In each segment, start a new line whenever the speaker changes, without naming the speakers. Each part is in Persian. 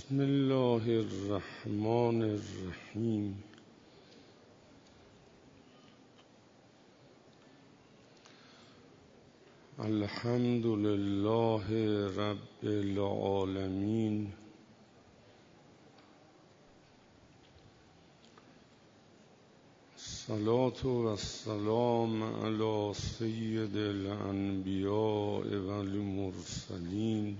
بسم الله الرحمن الرحیم. الحمد لله رب العالمین. الصلاة و السلام علی سید الانبیاء و المرسلین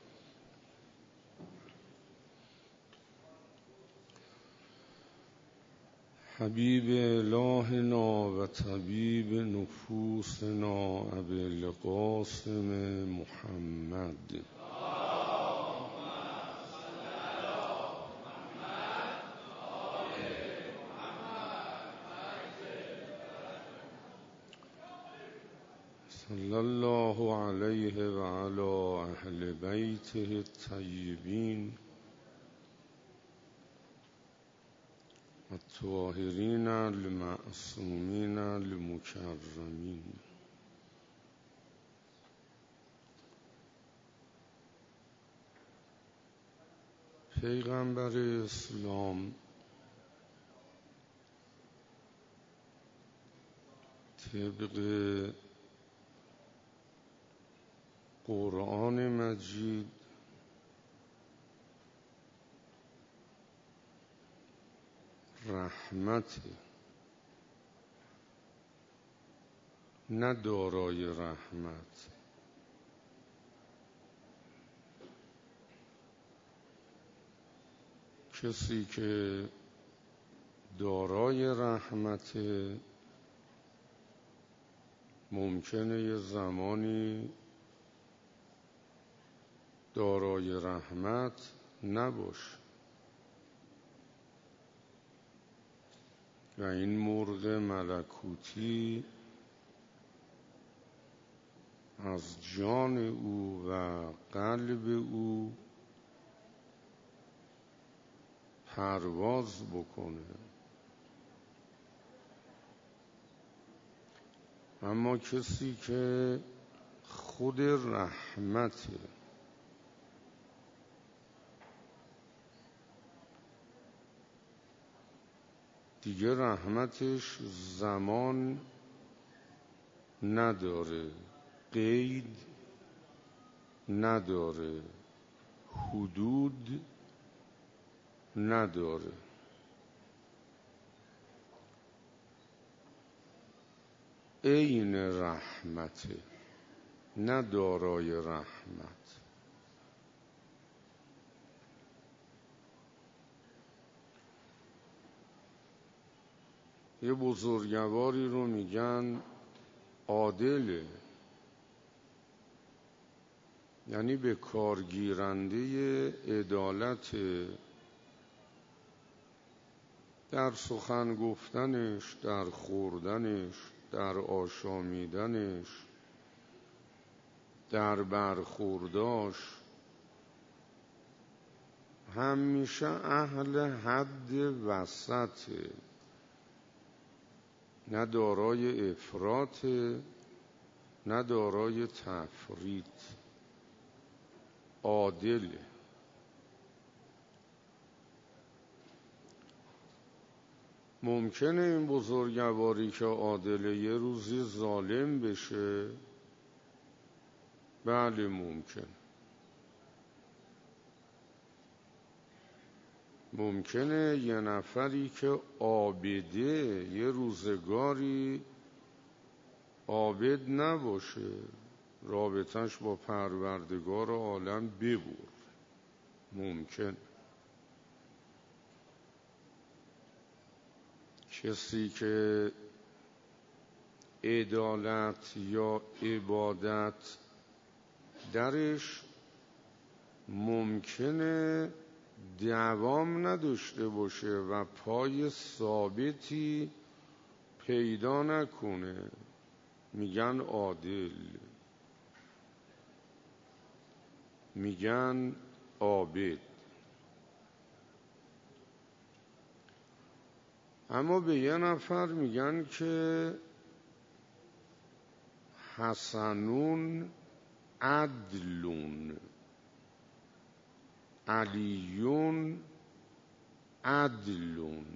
حبیب الهنا و طبیب نفوسنا ابی القاسم محمد. صلی الله علیه و علی اهل بیته الطیبین الطاهرین المعصومین المکرمین. پیغمبر اسلام طبق قرآن مجید رحمت، نه دارای رحمت. کسی که دارای رحمت ممکنه یه زمانی دارای رحمت نباشه و این مرغ ملکوتی از جان او و قلب او پرواز بکنه. اما کسی که خود رحمته، دیگه رحمتش زمان نداره، قید نداره، حدود نداره. عین رحمته، نه دارای رحمت. یه بزرگواری رو میگن عادله، یعنی به کارگیرنده عدالت در سخن گفتنش، در خوردنش، در آشامیدنش، در برخورداش همیشه اهل حد وسطه، نه دارای افراط نه دارای تفریط. عادله. ممکنه این بزرگواری که عادله یه روزی ظالم بشه، بله ممکن. ممکنه یه نفری که عابده یه روزگاری عابد نباشه، رابطش با پروردگار عالم ببور. ممکن. کسی که عدالت یا عبادت درش ممکنه دوام نداشته باشه و پای ثابتی پیدا نکنه، میگن عادل، میگن عابد. اما به یه نفر میگن که حسنون عدلون، علیون عدلون.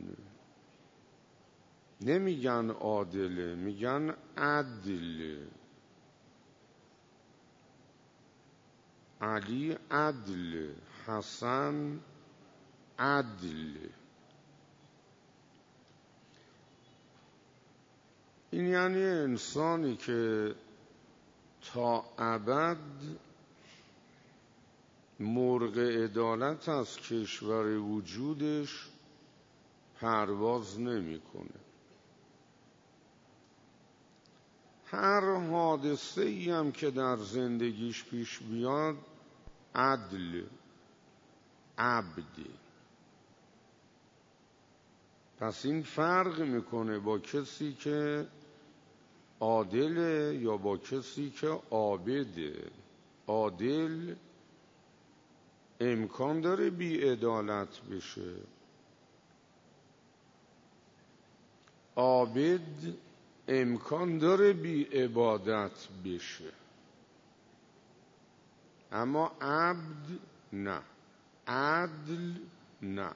نمیگن عادله، میگن عدل. علی عدل، حسن عدل. این یعنی انسانی که تا ابد مرغ عدالت از کشور وجودش پرواز نمیکنه. هر حادثه ای هم که در زندگیش پیش بیاد عدل، عبد. پس این فرق میکنه با کسی که عادله یا با کسی که عابده. عادل امکان داره بی‌عدالت بشه، عابد امکان داره بی‌عبادت بشه، اما عبد نه، عدل نه.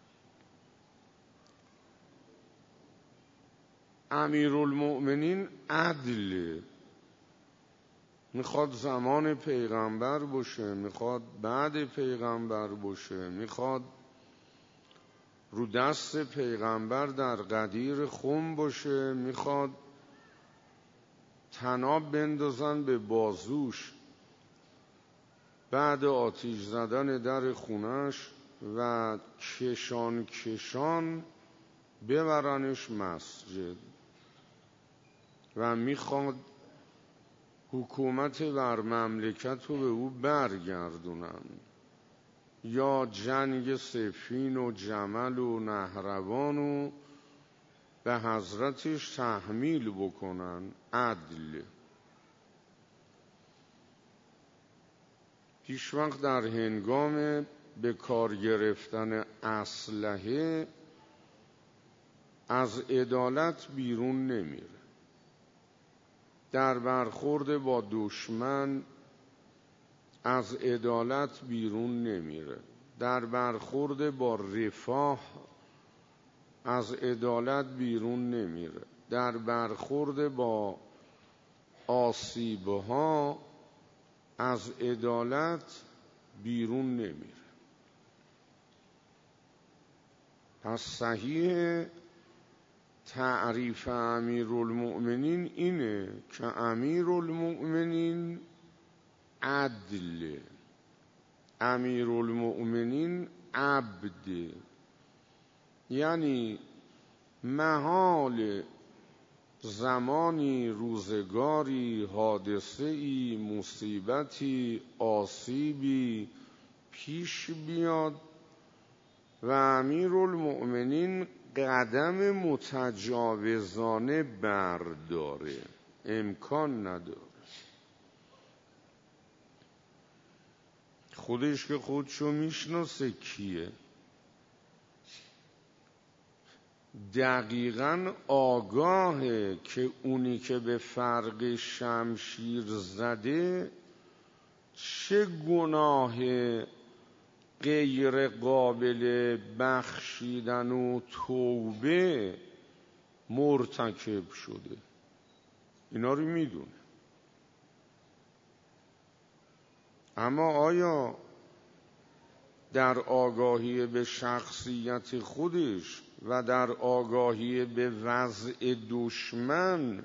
امیرالمؤمنین عدل، میخواد زمان پیغمبر باشه، میخواد بعد پیغمبر باشه، میخواد رو دست پیغمبر در قدیر خم باشه، میخواد طناب بندازن به بازوش بعد آتیش زدن در خونش و کشان کشان ببرنش مسجد و میخواد حکومت بر مملکت رو به او برگردونن، یا جنگ صفین و جمل و نهروان رو به حضرتش تحمیل بکنن. عدل. هیچ وقت در هنگام به کار گرفتن اسلحه از عدالت بیرون نمیره. در برخورد با دشمن از عدالت بیرون نمیره. در برخورد با رفاه از عدالت بیرون نمیره. در برخورد با آسیبها از عدالت بیرون نمیره. پس صحیح تعریف امیرالمؤمنین اینه که امیرالمؤمنین عدل، امیرالمؤمنین عبد. یعنی محال زمانی، روزگاری، حادثه‌ای، مصیبتی، آسیبی پیش بیاد و امیرالمؤمنین قدم متجاوزانه برداره، امکان نداره. خودش که خودشو میشناسه کیه، دقیقاً آگاهه که اونی که به فرق شمشیر زده چه گناه غیر قابل بخشیدن و توبه مرتکب شده. اینا رو میدونه. اما آیا در آگاهی به شخصیت خودش و در آگاهی به وضع دشمن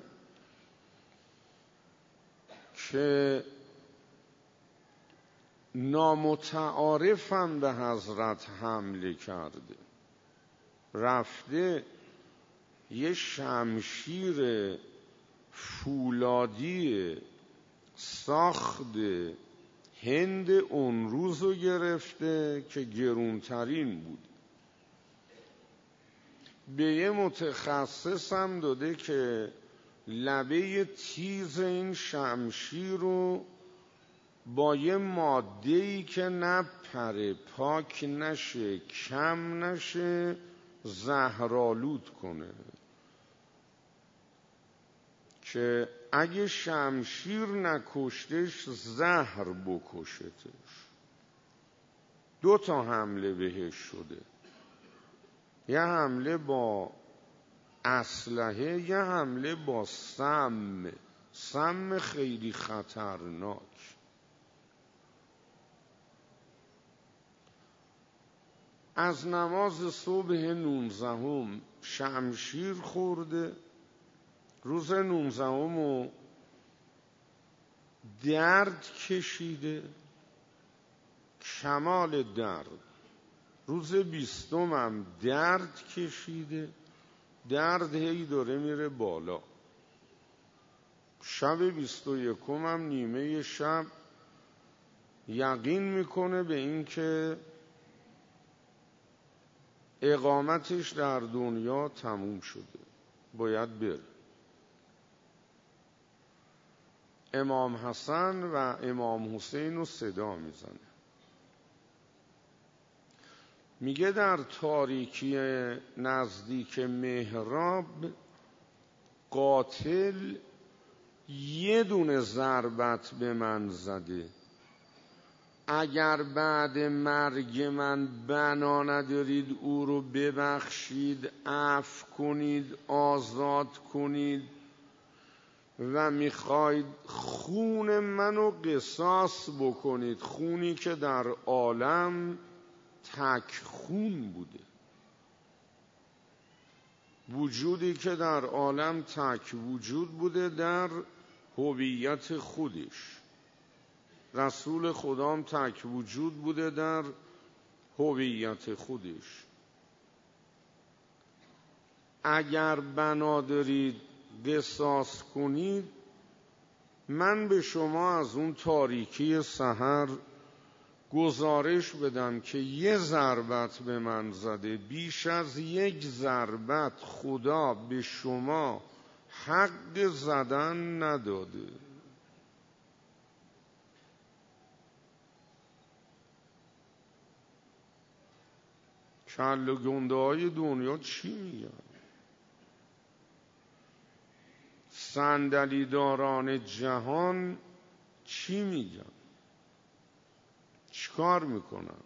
که نامتعارفم به حضرت حمله کرده، رفته یه شمشیر فولادی ساخت هند اون روزو گرفته که گرونترین بود، به یه متخصص هم داده که لبه تیز این شمشیر رو با یه ماده‌ای که نپره، پاک نشه، کم نشه، زهرآلود کنه که اگه شمشیر نکشتش زهر بکشتش. 2 تا حمله بهش شده، یه حمله با اسلحه، یه حمله با سم خیلی خطرناک. از نماز صبح 19 شمشیر خورده، روز 19 درد کشیده، کمال درد. روز 20 درد کشیده، درد هی داره میره بالا. شب 21 نیمه شب یقین میکنه به این که اقامتش در دنیا تموم شده، باید بره. امام حسن و امام حسین رو صدا میزنه، میگه در تاریکی نزدیک محراب قاتل 1 دونه ضربت به من زده، اگر بعد مرگ من بنا ندارید او رو ببخشید، عفو کنید، آزاد کنید و میخواید خون منو قصاص بکنید، خونی که در عالم تک خون بوده، وجودی که در عالم تک وجود بوده در هویت خودش، رسول خدام تک وجود بوده در هویت خودش. اگر بنا دارید قصاص کنید، من به شما از اون تاریکی سحر گزارش بدم که 1 ضربت به من زده، بیش از 1 ضربت خدا به شما حق زدن نداده. کله گنده های دنیا چی میگن؟ صندلیداران جهان چی میگن؟ چیکار میکنن؟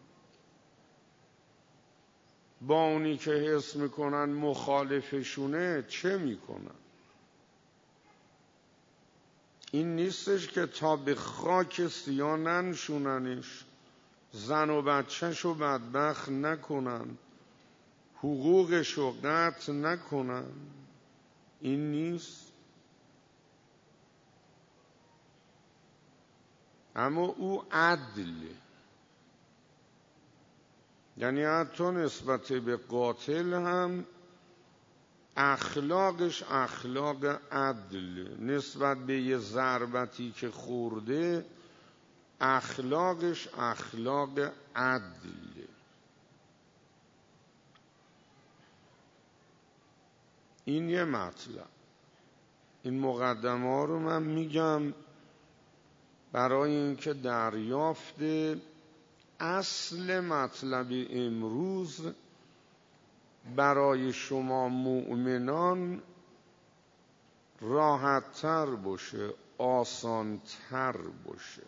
با اونی که حس میکنن مخالفشونه چه میکنن؟ این نیستش که تا به خاک سیاه ننشوننش، زن و بچه‌شو بدبخت نکنن، حقوقشو قطع نکنن. این نیست. اما او عدله، یعنی حتی نسبت به قاتل هم اخلاقش اخلاق عدل، نسبت به 1 ضربتی که خورده اخلاقش اخلاق عدل. این یه مطلب. این مقدمه ها رو من میگم برای اینکه دریافت اصل مطلب امروز برای شما مؤمنان راحت‌تر باشه، آسان‌تر باشه.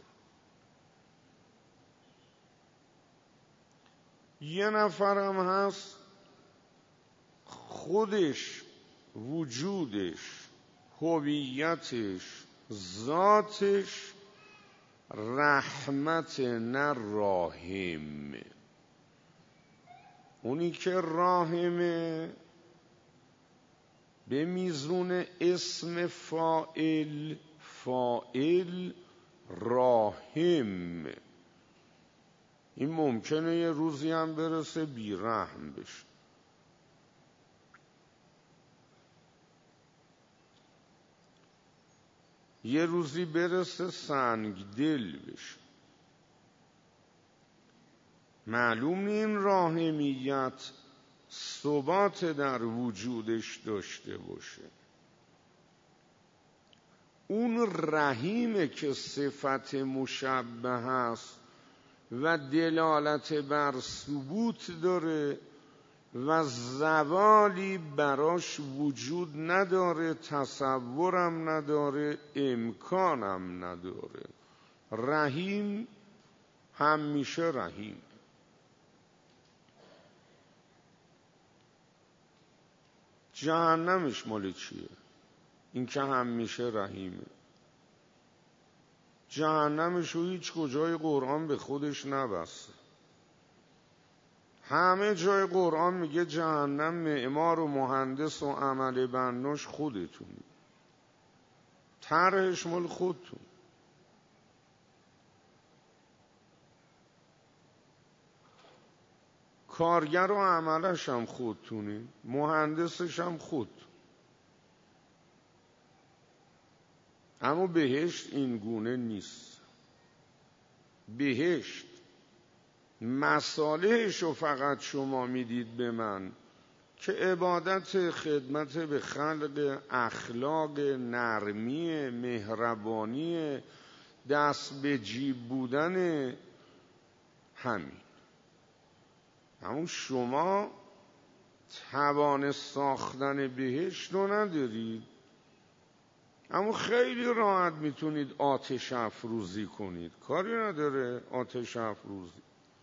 یه نفرم هست خودش، وجودش، هویتش، ذاتش رحمت نه راحم. اونی که راحمه به میزون اسم فاعل راحم، این ممکنه یه روزی هم برسه بیرحم بشه. یه روزی برسه سنگدل بشه. معلوم این راحمیت ثبات در وجودش داشته باشه. اون رحیمه که صفت مشبه است و دلالت بر ثبوت داره و زوالی براش وجود نداره، تصورم نداره، امکانم نداره. رحیم همیشه رحیم. جهنمش مال چیه؟ این که همیشه رحیمه. جهنمش رو هیچ کجای قرآن به خودش نبسته. همه جای قرآن میگه جهنم معمار و مهندس و عمل بناش خودتونی، طرحش مال خودتون. کارگر و عملش هم خودتونی، مهندسش هم خودتون. اما بهشت این گونه نیست. بهشت مصالحش رو فقط شما میدید به من که عبادت، خدمت به خلق، اخلاق، نرمی، مهربانی، دست به جیب بودن، همین. اما شما توان ساختن بهشت رو ندارید، اما خیلی راحت میتونید آتش افروزی کنید. کاری نداره آتش افروزی.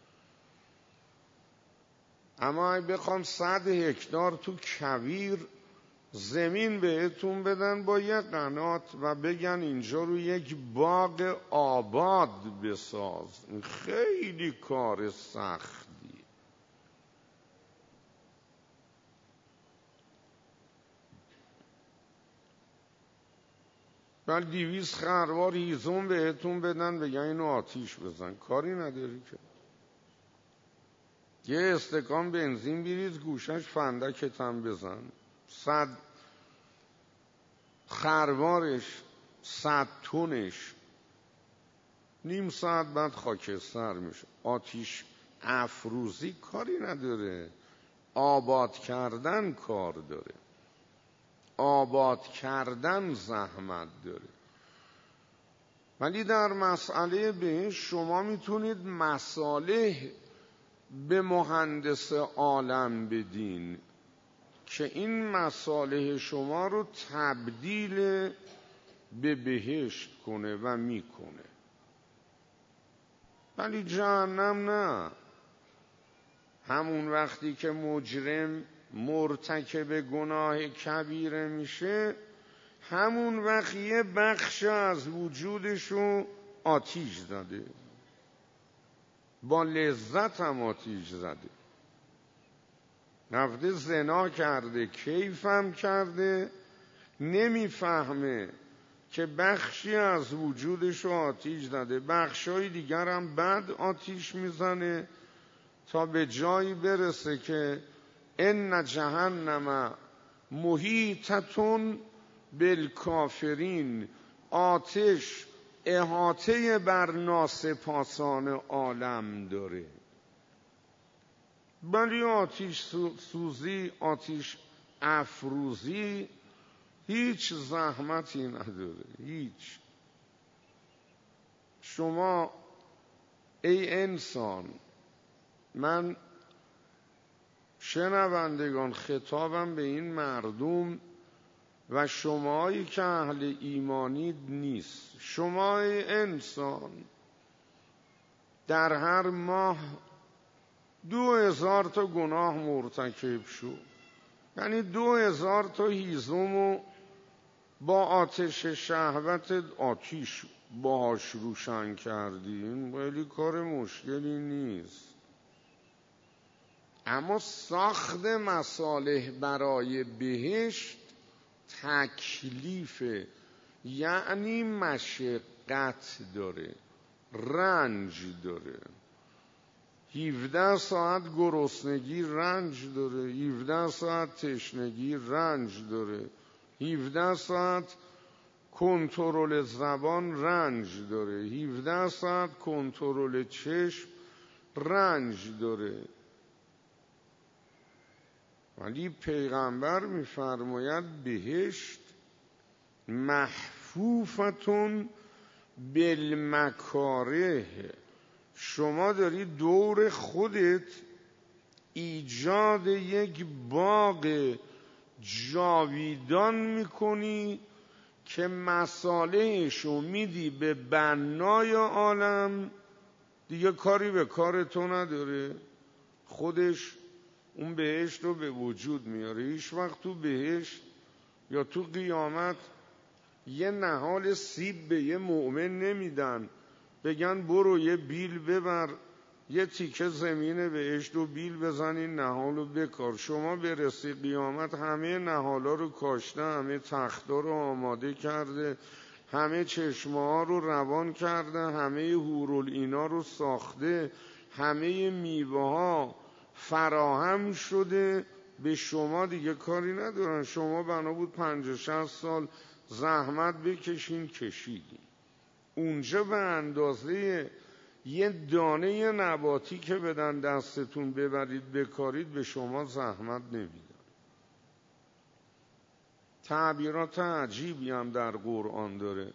اما اگه بخوام 100 هکتار تو کویر زمین بهتون بدن با یک قنات و بگن اینجا رو یک باغ آباد بساز، خیلی کار سختی. ولی 200 خروار هیزم بهتون بدن بگن اینو آتیش بزن، کاری نداری که. یه استکان بنزین بریز گوشش فندکت هم بزن، 100 خروارش 100 تنش نیم ساعت بعد خاکستر میشه. آتیش افروزی کاری نداره، آباد کردن کار داره، آباد کردن زحمت داره. ولی در مسئله بهشت شما میتونید مصالح به مهندس عالم بدین که این مصالح شما رو تبدیل به بهشت کنه و میکنه. ولی جهنم نه. همون وقتی که مجرم مرتکب گناه کبیره میشه، همون وقت یه بخش از وجودشو آتیش زده، با لذت هم آتیش زده. رفته زنا کرده، کیفم کرده، نمیفهمه که بخشی از وجودشو آتیش زده، بخشای دیگر هم بعد آتیش میزنه تا به جایی برسه که ان جهنم محیطة بالکافرین، آتش احاطه بر ناسپاسان عالم داره. ولی آتش سوزی، آتش افروزی هیچ زحمتی نداره، هیچ. شما ای انسان، من شنوندگان خطابم به این مردم و شمایی که اهل ایمانید نیست. شما ای انسان در هر ماه 2000 تا گناه مرتکب شو، یعنی 2000 تا هیزمو با آتش شهوت آتیش باهاش روشن کردیم. خیلی کار مشکلی نیست. اما ساخت مصالح برای بهشت تکلیفه، یعنی مشقت داره، رنج داره. 17 ساعت گرسنگی رنج داره، 17 ساعت تشنگی رنج داره، 17 ساعت کنترل زبان رنج داره، 17 ساعت کنترل چشم رنج داره. ولی پیغمبر می‌فرماید بهشت محفوفتون بالمکاره. شما داری دور خودت ایجاد یک باغ جاویدان میکنی که مصالحشو میدی به بنای عالم، دیگه کاری به کار تو نداره، خودش اون بهشت رو به وجود میاره. هیچ وقت تو بهشت یا تو قیامت یه نهال سیب به یه مؤمن نمیدن بگن برو یه بیل ببر یه تیکه زمین بهشت و بیل بزن این نهال رو بکار. شما برسی قیامت همه نهالا رو کاشته، همه تختا رو آماده کرده، همه چشمه ها رو روان کرده، همه حورالعینا رو ساخته، همه میوه ها فراهم شده. به شما دیگه کاری ندارن. شما بنا بود 50-60 سال زحمت بکشین، کشیدین. اونجا به اندازه یه دانه نباتی که بدن دستتون ببرید بکارید به شما زحمت نمیدن. تعبیرات عجیبی هم در قرآن داره.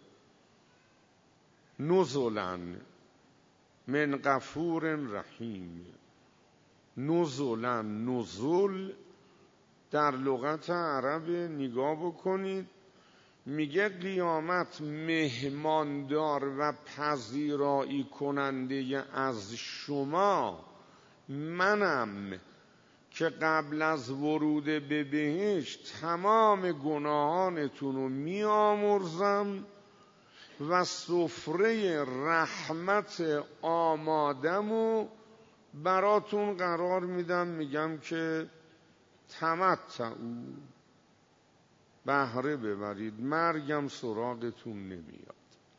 نزلا من غفور رحیم. نزلا، نزول در لغت عرب نگاه بکنید میگه قیامت مهماندار و پذیرایی کننده از شما منم که قبل از ورود به بهشت تمام گناهانتون رو میامرزم و سفره رحمت آمادمو براتون قرار میدم. میگم که تمتعوا، بهره ببرید، مرگم سراغتون نمیاد.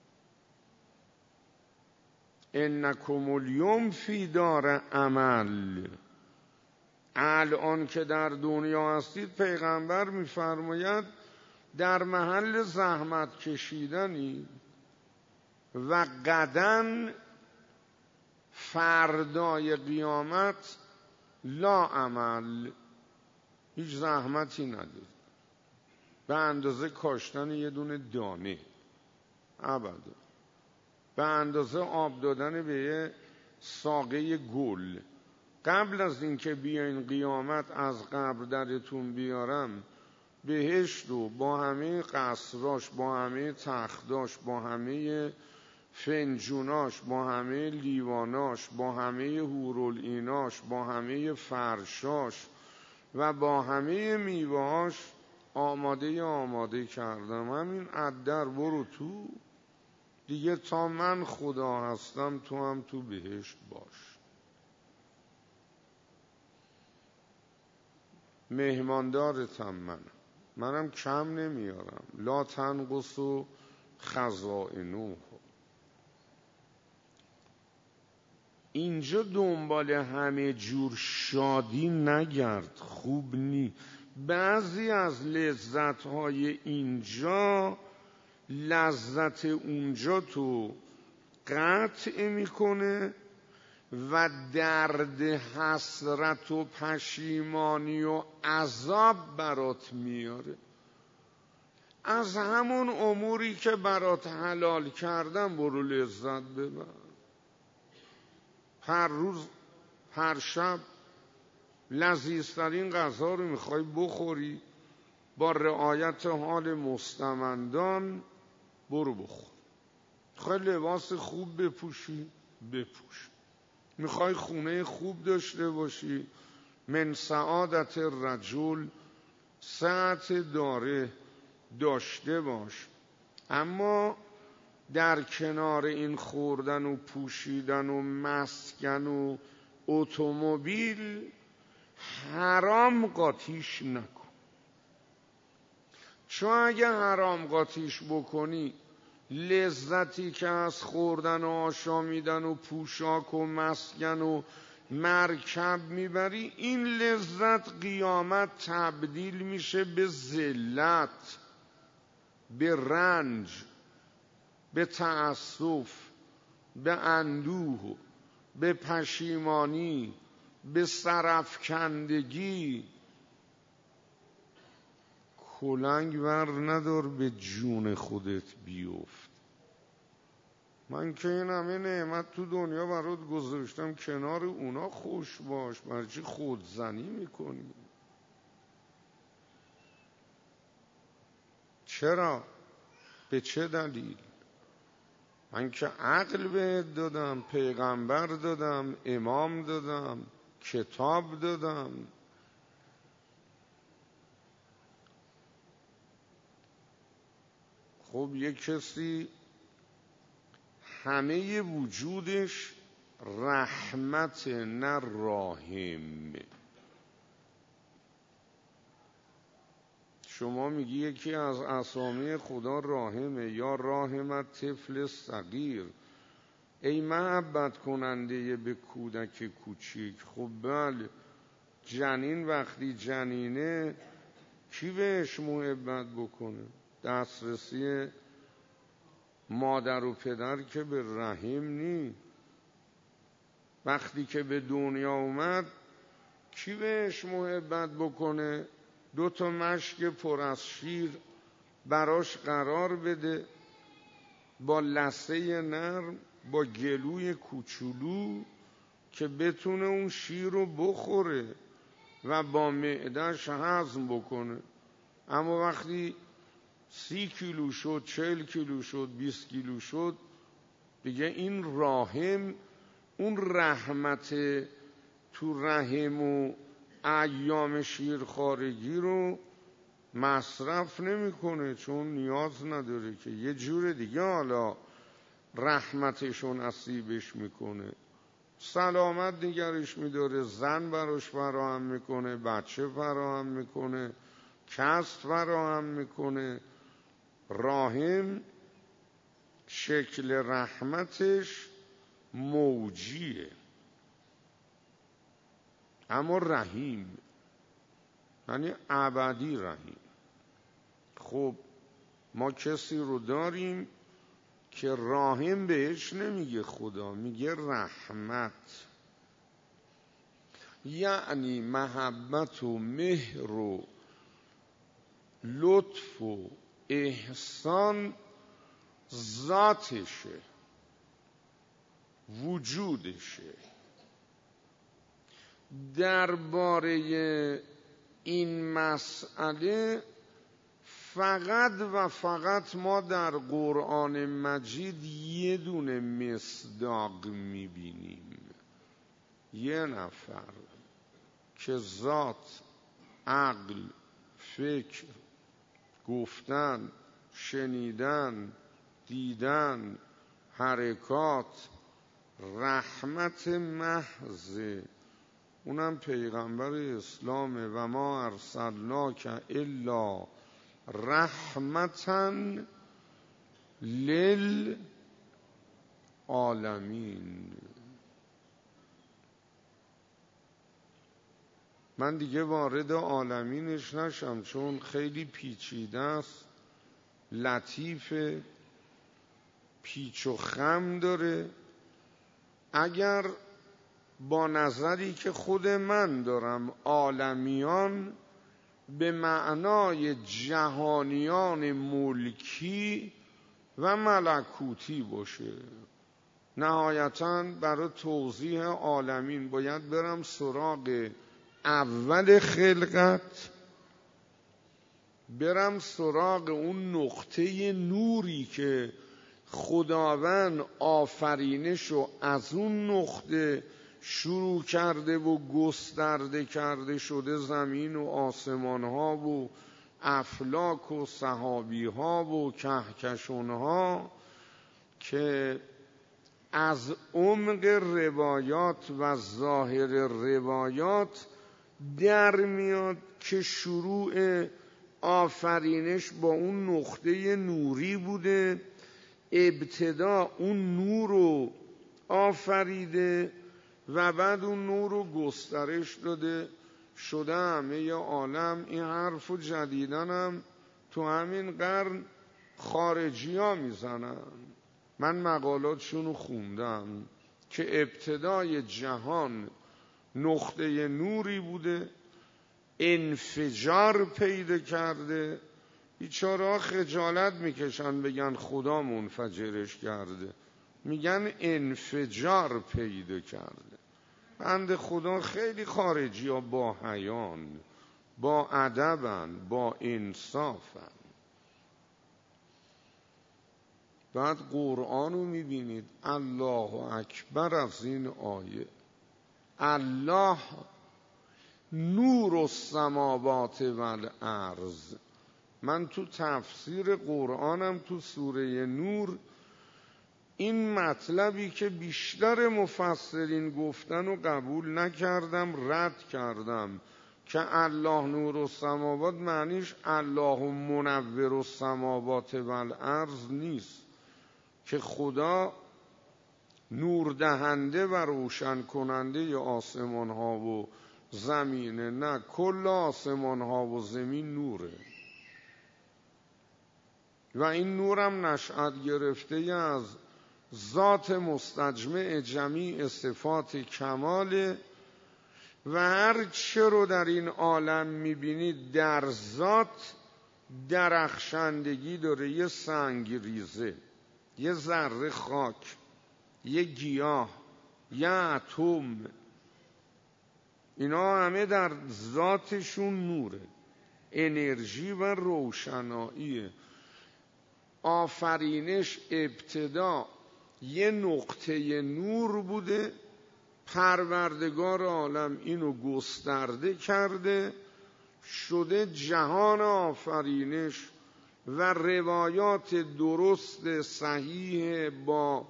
انکم الیوم فی دار عمل. الان که در دنیا هستید پیغمبر میفرماید در محل زحمت کشیدنی و غداً فردای قیامت لا عمل، هیچ زحمتی ندید به اندازه کاشتن یه دونه دانه، ابدا به اندازه آب دادن به یه ساقه گل. قبل از اینکه بیاین قیامت از قبر درتون بیارم بهشت رو با همه قصراش، با همه تختاش، با همه فنجوناش، با همه لیواناش، با همه حورالعیناش، با همه فرشاش و با همه میوهاش آماده کردم. همین عدر برو تو دیگه، تا من خدا هستم تو هم تو بهشت باش. مهماندارتم منم کم نمیارم. لا تنقص و خزائنه. اینجا دنبال همه جور شادی نگرد، خوب نی. بعضی از لذت‌های اینجا لذت اونجا تو قطع میکنه و درد حسرت و پشیمانی و عذاب برات میاره. از همون اموری که برات حلال کردم برو لذت ببر. هر روز هر شب لذیذترین غذا رو میخوای بخوری، با رعایت حال مستمندان برو بخور. میخوای لباس خوب بپوشی بپوش. میخوای خونه خوب داشته باشی، من سعادت الرجل سعت داره داشته باش. اما در کنار این خوردن و پوشیدن و مسکن و اتومبیل حرام قاطیش نکن. چون اگه حرام قاطیش بکنی لذتی که از خوردن و آشامیدن و پوشاک و مسکن و مرکب میبری، این لذت قیامت تبدیل میشه به ذلت، به رنج، به تأسف، به اندوه، به پشیمانی، به سرافکندگی. کلنگ ور ندار به جون خودت بیفت. من که این همه نعمت تو دنیا برات گذاشتم، کنار اونا خوش باش. برای چی خودزنی میکنی؟ چرا؟ به چه دلیل؟ من که عقل بهت دادم، پیغمبر دادم، امام دادم، کتاب دادم، خب یک کسی همه وجودش رحمت نه راحم. شما میگی یکی از اسامی خدا راحمه، یا راحمت طفل صغیر، ای محبت کننده به کودک کوچیک. خب بله، جنین وقتی جنینه کی بهش محبت بکنه؟ دسترسی مادر و پدر که به رحم نی. وقتی که به دنیا اومد کی بهش محبت بکنه؟ 2 مشک پر از شیر براش قرار بده، با لثه نرم، با گلوی کوچولو که بتونه اون شیر رو بخوره و با معده‌اش هضم بکنه. اما وقتی 30 کیلو شد، 40 کیلو شد، 20 کیلو شد، دیگه این راحم اون رحمت تو رحم و ایام شیرخوارگی رو مصرف نمیکنه، چون نیاز نداره که یه جور دیگه حالا رحمتشون نصیبش میکنه. سلامت نگرش میداره، زن براش فراهم میکنه، بچه فراهم میکنه، کسب فراهم میکنه. راحم شکل رحمتش موجیه، اما رحیم یعنی ابدی رحیم. خب ما کسی رو داریم که راحم بهش نمیگه خدا، میگه رحمت، یعنی محبت و مهر و لطف و احسان ذاتشه، وجودشه. درباره این مسئله فقط و فقط ما در قرآن مجید یه دونه مصداق میبینیم، یه نفر که ذات، عقل، فکر، گفتن، شنیدن، دیدن، حرکات، رحمت محض، اونم پیغمبر اسلامه. و ما ارسلناک الا رحمتا للعالمین. من دیگه وارد عالمینش نشم چون خیلی پیچیده است، لطیفه، پیچ و خم داره. اگر با نظری که خود من دارم عالمیان به معنای جهانیان ملکی و ملکوتی باشه، نهایتاً برای توضیح عالمین باید برم سراغ اول خلقت، برم سراغ اون نقطه نوری که خداوند آفرینشو از اون نقطه شروع کرده و گسترده کرده شده، زمین و آسمان ها و افلاک و سحابی ها و کهکشان ها، که از عمق روایات و ظاهر روایات در میاد که شروع آفرینش با اون نقطه نوری بوده. ابتدا اون نور رو آفریده و بعد اون نور رو گسترش داده شده همه عالم. این حرف و جدیدنم تو همین قرن خارجی ها میزنن، من مقالاتشون رو خوندم که ابتدای جهان نقطه نوری بوده، انفجار پیدا کرده. بیچاره‌ها خجالت میکشن بگن خدا منفجرش کرده، میگن انفجار پیدا کرده. بند خدا خیلی خارجی ها با حیان، با ادبن، با انصافن. بعد قرآن رو میبینید الله اکبر از این آیه، الله نور السماوات والارض من تو تفسیر قرآنم تو سوره نور این مطلبی که بیشتر مفسرین گفتن و قبول نکردم، رد کردم، که الله نور السماوات معنیش الله منور السماوات والارض نیست، که خدا نور دهنده و روشن کننده ی آسمان ها و زمینه. نه، کل آسمان ها و زمین نوره و این نورم نشأت گرفته از ذات مستجمع جمیع صفات کماله و هر چه رو در این عالم میبینید در ذات درخشندگی داره. یه سنگ ریزه، یه ذره خاک، یه گیاه، یه اتم، اینا همه در ذاتشون نوره، انرژی و روشناییه. آفرینش ابتدا یه نقطه نور بوده، پروردگار عالم اینو گسترده کرده شده جهان آفرینش و روایات درست صحیح با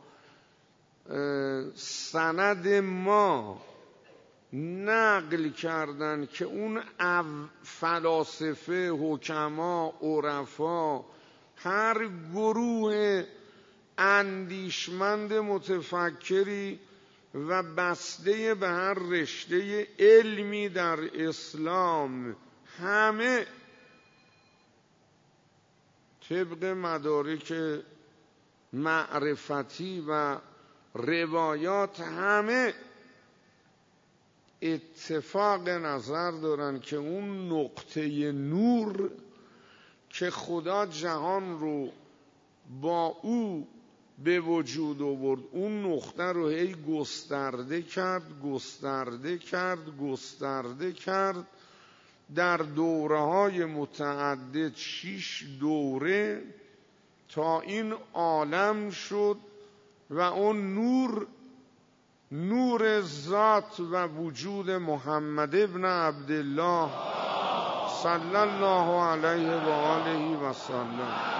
سند ما نقل کردن که اون فلاسفه، حکما، عرفا، هر گروه اندیشمند متفکری و بسته به هر رشته علمی در اسلام همه طبق مدارک معرفتی و روایات همه اتفاق نظر دارن که اون نقطه نور که خدا جهان رو با او به وجود آورد، اون نقطه رو هی گسترده کرد در دوره‌های متعدد، 6 دوره، تا این عالم شد و اون نور ذات و وجود محمد ابن عبدالله صلی الله علیه و آله و سلم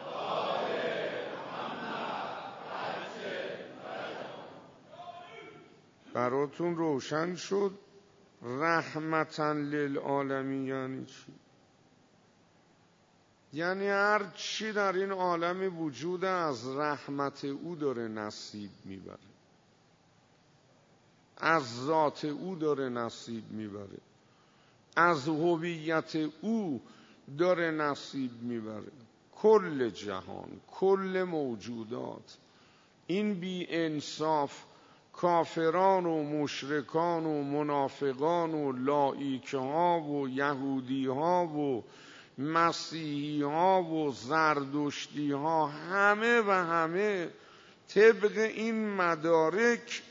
براتون روشن شد. رحمتاً للعالمین یعنی چی؟ یعنی هر چی در این عالم وجود از رحمت او داره نصیب میبره، از ذات او داره نصیب میبره، از هویت او داره نصیب میبره. کل جهان، کل موجودات، این بی انصاف کافران و مشرکان و منافقان و لایکه ها و یهودی ها و مسیحی ها و زردشتی ها، همه و همه طبق این مدارک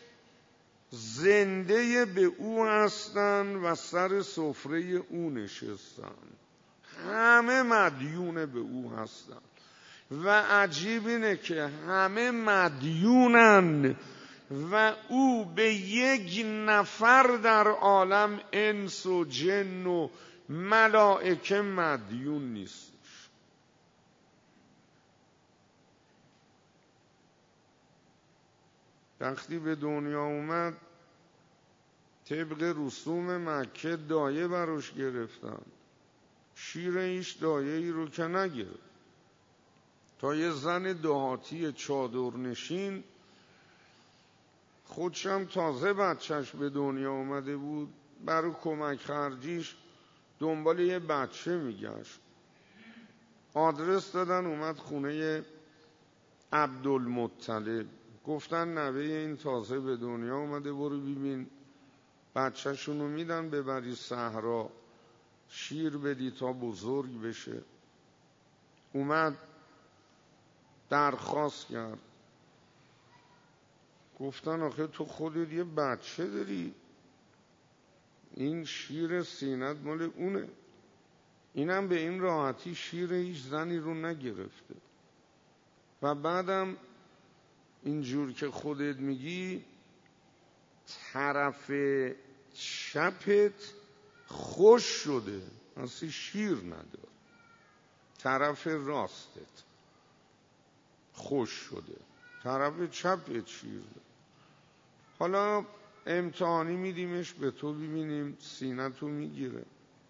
زنده به او هستن و سر سفره او نشستن، همه مدیون به او هستن. و عجیب اینه که همه مدیونن و او به یک نفر در عالم انس و جن و ملائکه مدیون نیستش. وقتی به دنیا اومد طبق رسوم مکه دایه براش گرفتن، شیر هیچ دایه ای رو که نگرفت، تا یه زن دهاتی چادرنشین خودشم تازه بچهش به دنیا اومده بود، برای کمک خرجیش دنبال یه بچه میگشت، آدرس دادن اومد خونه عبدالمطلب، گفتن نوه این تازه به دنیا اومده، برو ببین. بچهشونو میدن ببری صحرا شیر بدی تا بزرگ بشه. اومد درخواست کرد، گفتن آخه تو خودت یه بچه داری، این شیر سینت مال اونه. اینم به این راحتی شیر هیچ زنی رو نگرفته و بعدم اینجور که خودت میگی طرف چپت خوش شده، اصلا شیر نداره. طرف راستت خوش شده، طرف چپت شیرده. حالا امتحانی میدیمش به تو ببینیم سینه تو میگیره.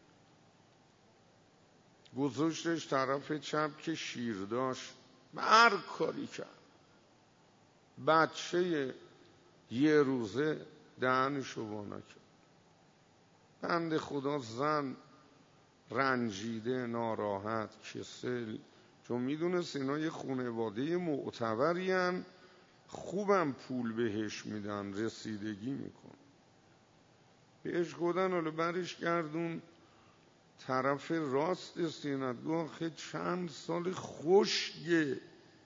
گذاشتش طرف چپ که شیر داشت، هر کاری کرد. بچه یه روزه دهنشو وا نکرد. بنده خدا زن رنجیده، ناراحت، کسل، چون میدونست اینا یه خانواده معتبرین، خوبم پول بهش میدن، رسیدگی میکن. بهش گفتن حالا برش گردون طرف راست سینت. آخه چند سال خشکه.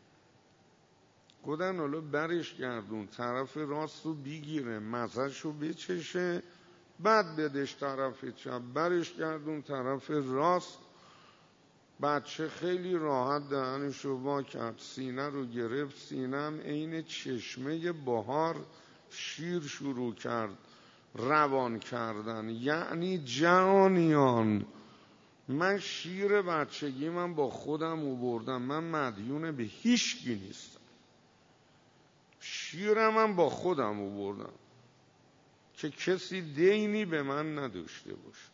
گفتن حالا برش گردون طرف راست رو بگیره، مزهش رو بچشه، بعد بدش طرف چپ. برش گردون طرف راست. بچه خیلی راحت دهنش رو وا کرد، سینه رو گرفت. سینه هم عین چشمه بهار شیر شروع کرد روان کردن. یعنی جهانیان، من شیر بچگی من با خودم آوردم، من مدیون به هیچکی نیستم. شیرم من با خودم آوردم که کسی دینی به من نداشته باشه.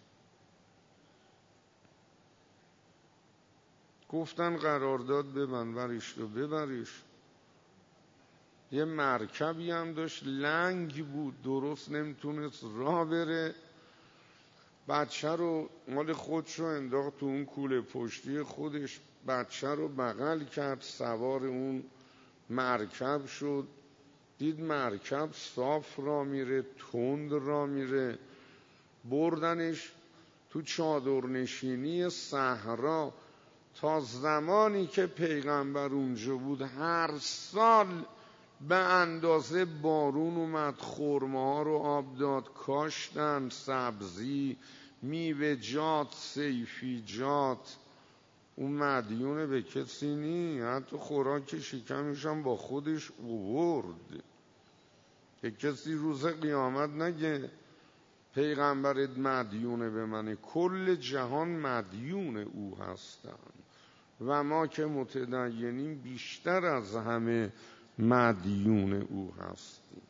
گفتن قرارداد ببند، ورش رو ببریش. یه مرکبی هم داشت، لنگ بود، درست نمیتونست راه بره. بچه رو مال خودشو انداخت تو اون کوله پشتی خودش، بچه رو بغل کرد، سوار اون مرکب شد. دید مرکب صاف را میره، تند را میره. بردنش تو چادرنشینی صحرا. تا زمانی که پیغمبر اونجا بود هر سال به اندازه بارون اومد، خرماها رو آب داد، کاشتن، سبزی، میوه‌جات، صیفیجات. اون مدیون به کسی نی، حتی خوراک شکمش هم با خودش آورد که کسی روز قیامت نگه پیغمبرت مدیون به منه. کل جهان مدیون او هستند و ما که متدینیم بیشتر از همه مدیون او هستیم،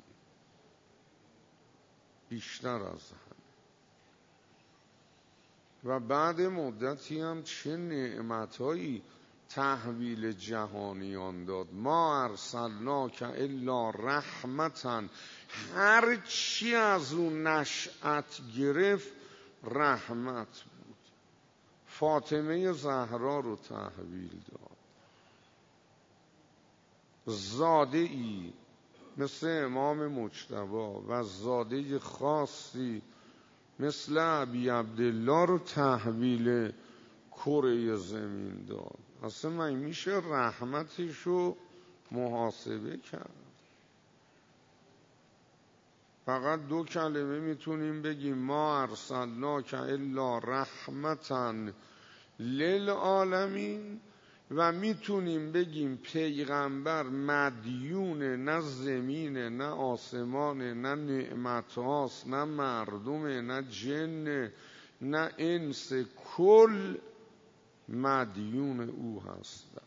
بیشتر از همه. و بعد مدتی هم چه نعمتهایی تحویل جهانیان داد. ما ارسلناک الا رحمتا، هر چی از اون نشأت گرفت رحمت بود. فاطمه زهرا رو تحویل داد. زاده ای مثل امام مجتبی و زاده خاصی مثل ابی عبدالله رو تحویل کره زمین داد. اصلا من میشه رحمتش رو محاسبه کرد؟ فقط دو کلمه میتونیم بگیم، ما ارسلناک الا رحمتا للعالمین. و میتونیم بگیم پیغمبر مدیون نه زمینه، نه آسمانه، نه نعمت هاست، نه مردمه، نه جن، نه انس، کل مدیون او هستند.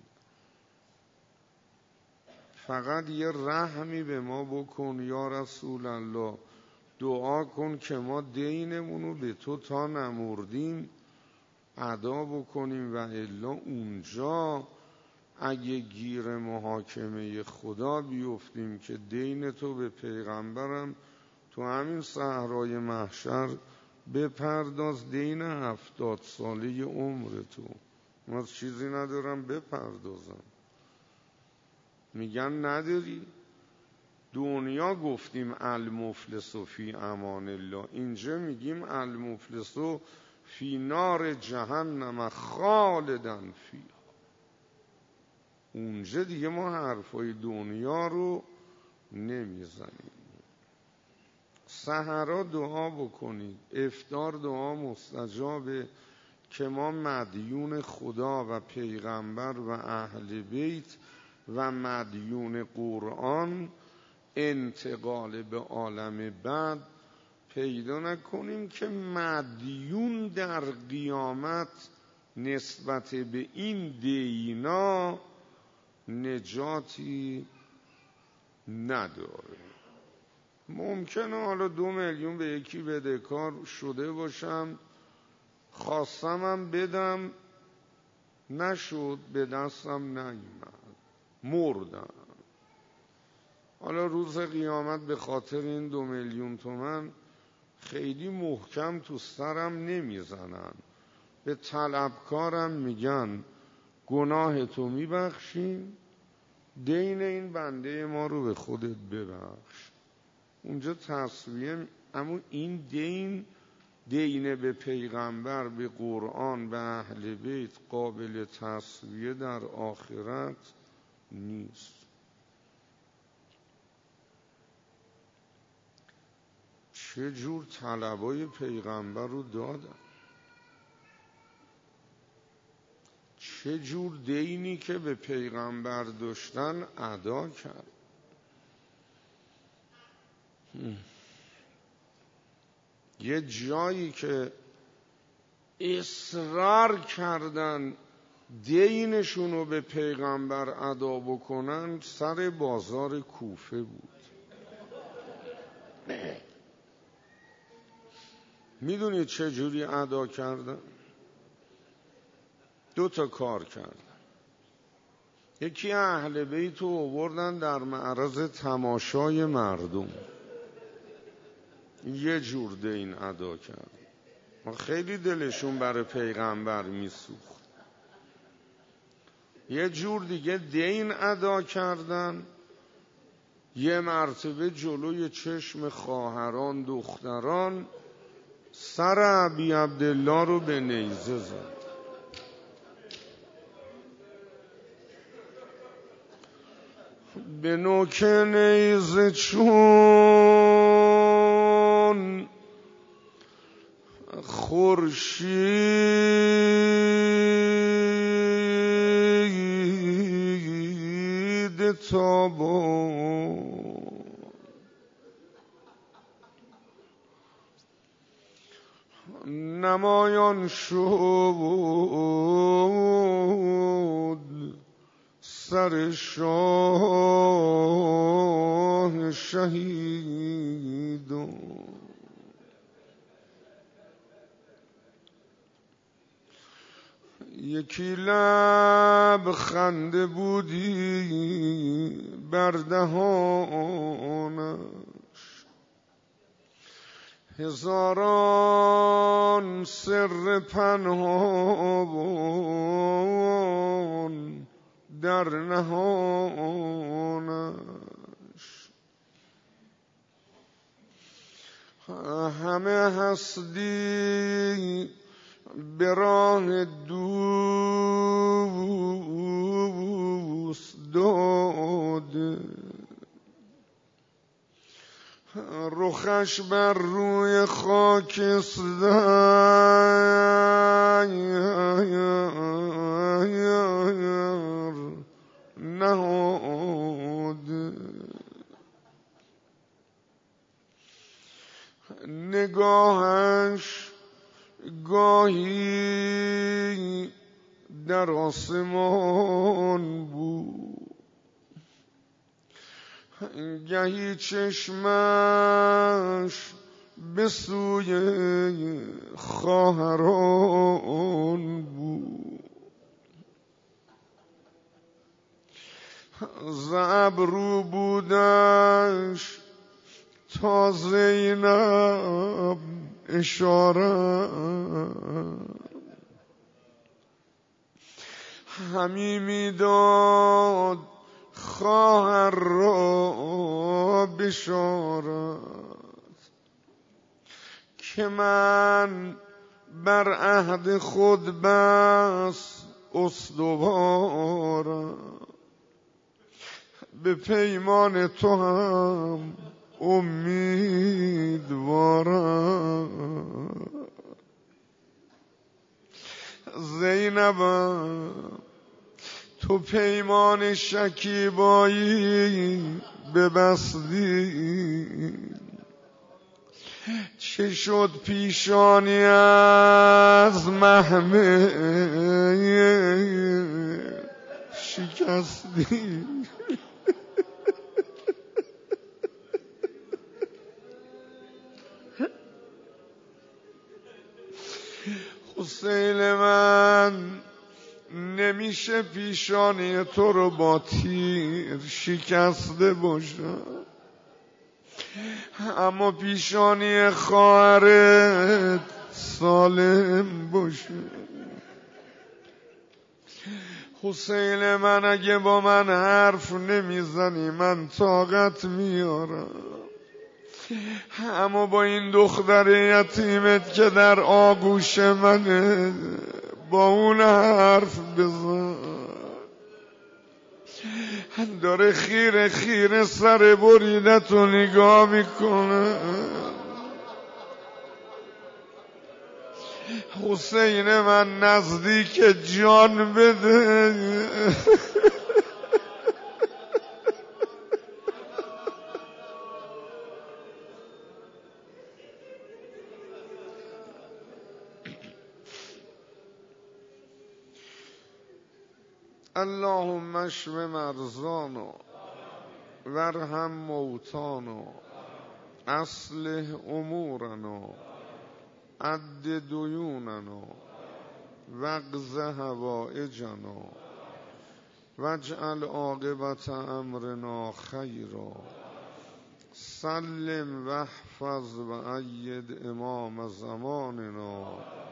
فقط یه رحمی به ما بکن یا رسول الله، دعا کن که ما دینمونو به تو تا نمردیم ادا بکنیم، و الا اونجا اگه گیر محاکمه خدا بیفتیم که دین تو به پیغمبرم تو همین صحرای محشر بپرداز، دین 70 ساله عمر تو. من چیزی ندارم بپردازم. میگن نداری؟ دنیا گفتیم المفلس فی امان الله، اینجا میگیم المفلس فی نار جهنم خالدا فیها. اونجا دیگه ما حرفای دنیا رو نمیزنیم. سحرا دعا بکنید، افطار دعا مستجابه که ما مدیون خدا و پیغمبر و اهل بیت و مدیون قرآن انتقال به عالم بعد پیدا نکنیم که مدیون در قیامت نسبت به این دینا نجاتی نداره. ممکنه حالا 2 میلیون به یکی بدهکار شده باشم، خواستمم بدم، نشد، به دستم نیامد، مردم. حالا روز قیامت به خاطر این 2 میلیون تومان خیلی محکم تو سرم نمیزنن، به طلبکارم میگن گناه تو میبخشیم، دین این بنده ما رو به خودت ببخش. اونجا تصویه، اما این دین به پیغمبر، به قرآن، به اهل بیت قابل تصویه در آخرت نیست. چه جور طلبای پیغمبر رو دادن، چه جور دینی که به پیغمبر داشتن ادا کرد. یه جایی که اصرار کردن دینشون رو به پیغمبر ادا بکنن سر بازار کوفه بود. میدونید چه جوری ادا کردن؟ 2 کار کردن. یکی اهل بیت رو آوردن در معرض تماشای مردم، یه جور دین ادا کرد، خیلی دلشون برای پیغمبر میسوخت. یه جور دیگه دین ادا کردن، یه مرتبه جلوی چشم خواهران دختران سر ابی عبدالله رو به نیزه زد. به نوک نیزه چون خورشید تابان نمایان شد سر شاه شهیدان. یکی لب خنده بودی بر دهانش، هزاران سر پنهان در نهانش. همه هستی به راه دوست داده، رخش بر روی خاکستر نهاده. نگاهش گاهی در آسمان بود، گهی چشمش به سوی خواهران بود. ز ابرو بودش تا زینب اشاره، همی میداد خواهر را بشارت که من بر عهد خود بس استوارم، به پیمان تو هم امیدوارم. زینبم تو پیمان شکیبایی ببستی، چه شد پیشانی از محمل شکستی؟ حسین من نمیشه پیشانی تو رو با تیر شکسته باشم، اما پیشانی خواهرت سالم باشه. حسین من اگه با من حرف نمیزنی من طاقت میارم، اما با این دختر یتیمت که در آغوش منه با اون حرف بزن. داره خیره خیره سر بریدتو نگاه میکنه. حسین من نزدیک جان بده. اللهم اشف مرضانا وارحم موتانا اصلح امورنا عد دیوننا واقض حوائجنا واجعل عاقبت امرنا خیرا. سلم واحفظ وأید امام زماننا